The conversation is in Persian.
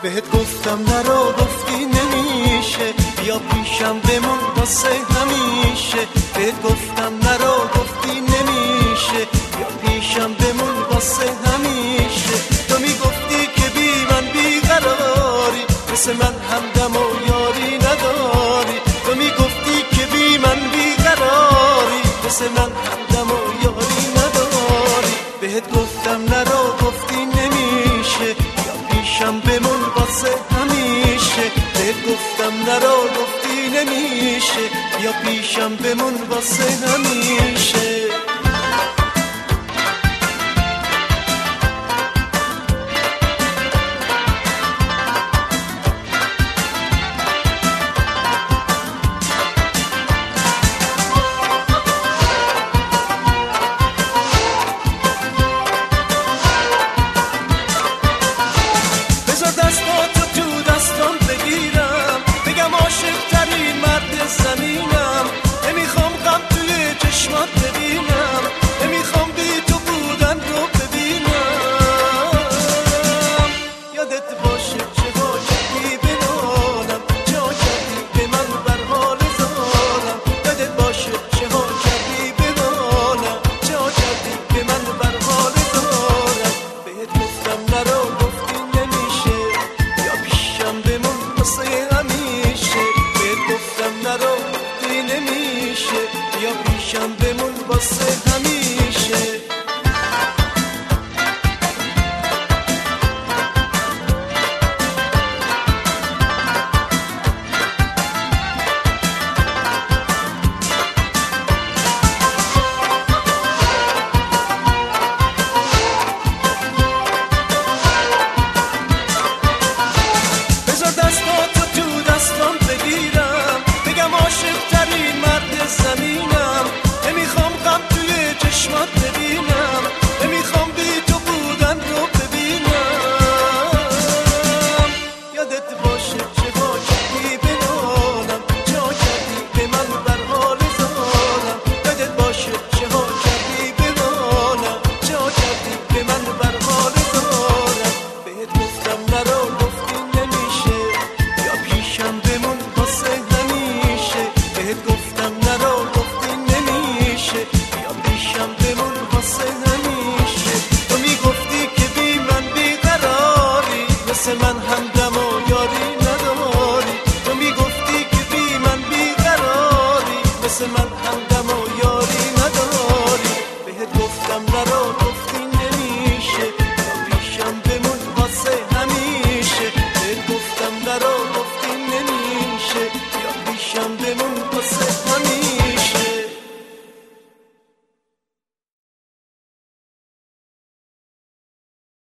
بهت گفتم نرو گفتی نمیشه، بیا پیشم بمون واسه همیشه. بهت گفتم نرو گفتی نمیشه، بیا پیشم بمون واسه همیشه. تو میگفتی که بی من بیقراری، مثل من همدم و یاری نداری. تو میگفتی که بی من بیقراری، مثل من همدم و یاری نداری. بهت گفتم نرو گفتی نمیشه، بیا پیشم بمون واسه همیشه. بهت گفتم نرو گفتی نمیشه، بیا پیشم بمون واسه همیشه. زمینم نمیخوام غم توی چشمات ببینم، نمیخوام بی تو بودن رو ببینم. یادت باشه چه واجبی بنالم، جا کردی به من بر حال زالم. یادت باشه چه واجبی بنالم، جا کردی به من بر حال زالم. بهت گفتم نرو گفتی نمیشه، یا پیشم بمون واسه همیشه. بهت گفتم نرو گفتی نمیشه، بیا پیشم بمون واسه همیشه. بذار دستاتو تو دستام بگیرم، بگم عاشق ترین مرد زمینم. نمیخوام غم توی چشمات ببینم، نمیخوام بی تو بودن رو ببینم. یادت باشه چه واجبی بنالم، جا کردی به من بر حال زالم. یادت باشه چه واجبی بنالم، جا کردی به من بر حال زالم. بهت گفتم نرو گفتی نمیشه، یا پیشم بمون واسه همیشه. بهت گفتم نرو گفتی نمیشه، بیا پیشم بمون واسه همیشه. تو میگفتی که بی من بیقراری، مثل من